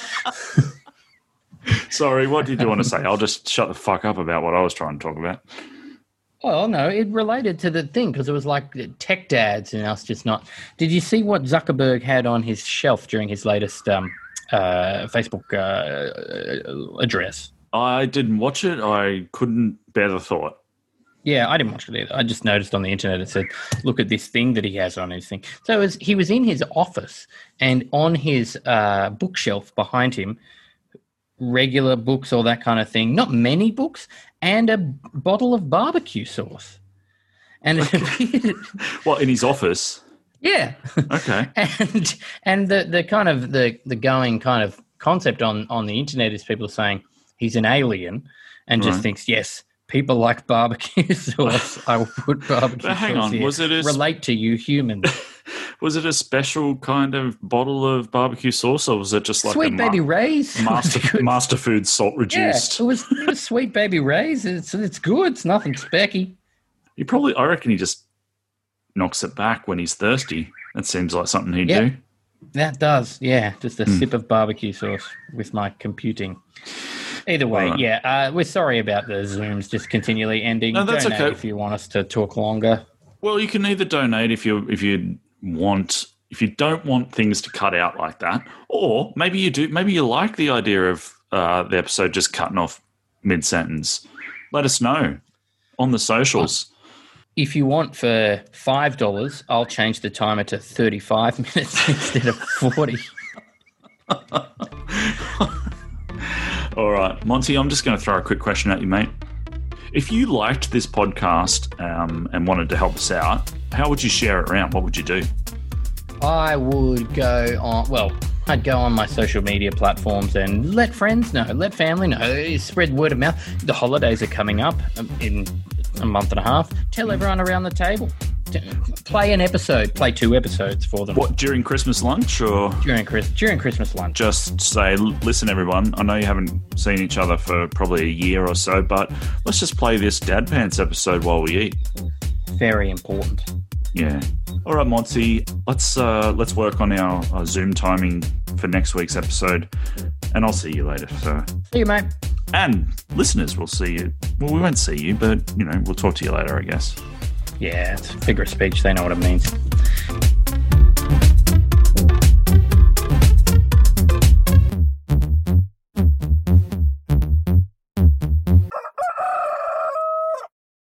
Sorry, what did you want to say? I'll just shut the fuck up about what I was trying to talk about. Well, no, it related to the thing because it was like tech dads and us just not. Did you see what Zuckerberg had on his shelf during his latest um, uh, Facebook uh, address? I didn't watch it. I couldn't bear the thought. Yeah, I didn't watch it either. I just noticed on the internet it said, look at this thing that he has on his thing. So it was, he was in his office, and on his uh, bookshelf behind him, regular books, all that kind of thing, not many books, and a bottle of barbecue sauce. And it appeared... What, in his office? Yeah. Okay. and and the, the kind of the, the going kind of concept on, on the internet is people saying he's an alien and just right. thinks, yes, people like barbecue sauce. I will put barbecue but hang sauce on, here. Was it a, relate to you humans? Was it a special kind of bottle of barbecue sauce, or was it just like Sweet a Baby ma- Ray's master master food salt reduced? Yeah, it was, it was Sweet Baby Ray's. It's it's good. It's nothing specky. He probably, I reckon, he just knocks it back when he's thirsty. That seems like something he'd yep, do. That does, yeah. Just a mm. sip of barbecue sauce with my computing. Either way, right. yeah, uh, we're sorry about the Zooms just continually ending. No, that's Donate okay. If you want us to talk longer. Well, you can either donate if you if you want if you don't want things to cut out like that, or maybe you do. Maybe you like the idea of uh, the episode just cutting off mid sentence. Let us know on the socials. If you want for five dollars, I'll change the timer to thirty-five minutes instead of forty. All right, Monty, I'm just going to throw a quick question at you, mate. If you liked this podcast um, and wanted to help us out, how would you share it around? What would you do? I would go on, well, I'd go on my social media platforms and let friends know, let family know, spread word of mouth. The holidays are coming up in a month and a half. Tell everyone around the table. Play an episode, play two episodes for them. What, during Christmas lunch or? During, Chris, during Christmas lunch. Just say, listen, everyone, I know you haven't seen each other for probably a year or so, but let's just play this Dad Pants episode while we eat. Very important. Yeah. All right, Monty, let's uh, let's work on our, our Zoom timing for next week's episode, and I'll see you later. So, see you, mate. And listeners, we'll see you. Well, we won't see you, but you know, we'll talk to you later, I guess. Yeah, it's a figure of speech. They know what it means.